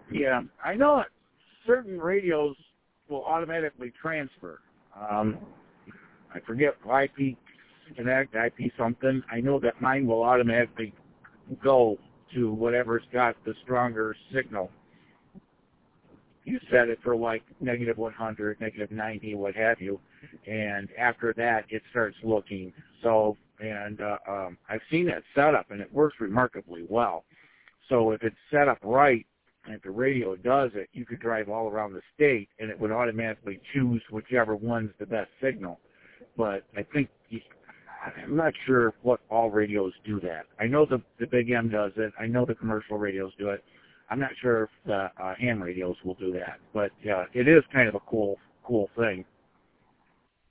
Yeah, I know that certain radios will automatically transfer. I forget IP Connect, IP something. I know that mine will automatically go to whatever's got the stronger signal. You set it for like negative 100, negative 90, what have you, and after that it starts looking. So, and I've seen that setup, and it works remarkably well. So if it's set up right, and if the radio does it, you could drive all around the state, and it would automatically choose whichever one's the best signal. But I think I'm not sure what all radios do that. I know the Big M does it. I know the commercial radios do it. I'm not sure if the ham radios will do that, but it is kind of a cool thing.